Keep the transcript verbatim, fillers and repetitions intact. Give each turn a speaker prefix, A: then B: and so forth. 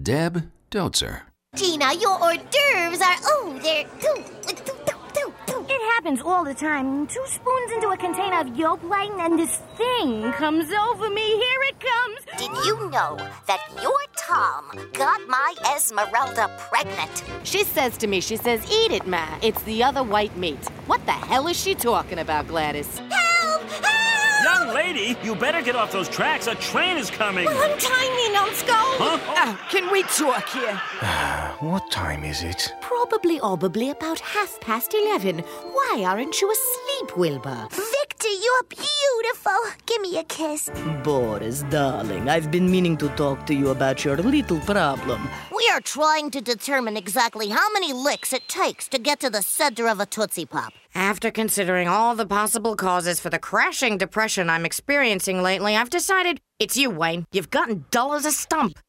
A: Deb Dotzer.
B: Gina, your hors d'oeuvres are... Oh, they're... Ooh, ooh, ooh, ooh, ooh.
C: It happens all the time. Two spoons into a container of yolk white, and this thing comes over me. Here it comes.
B: Did you know that your Tom got my Esmeralda pregnant?
D: She says to me, she says, eat it, Ma. It's the other white meat. What the hell is she talking about, Gladys?
B: Help! Help!
E: Young lady, you better get off those tracks. A train is coming.
C: Well, untie me, numbskull.
E: Huh?
D: Oh, can we talk here?
F: What time is it?
D: Probably, obably about half past eleven. Why aren't you asleep, Wilbur?
B: Victor, you're beautiful. Give me a kiss.
G: Boris, darling, I've been meaning to talk to you about your little problem.
B: We are trying to determine exactly how many licks it takes to get to the center of a Tootsie Pop.
H: After considering all the possible causes for the crashing depression I'm experiencing lately, I've decided it's you, Wayne. You've gotten dull as a stump.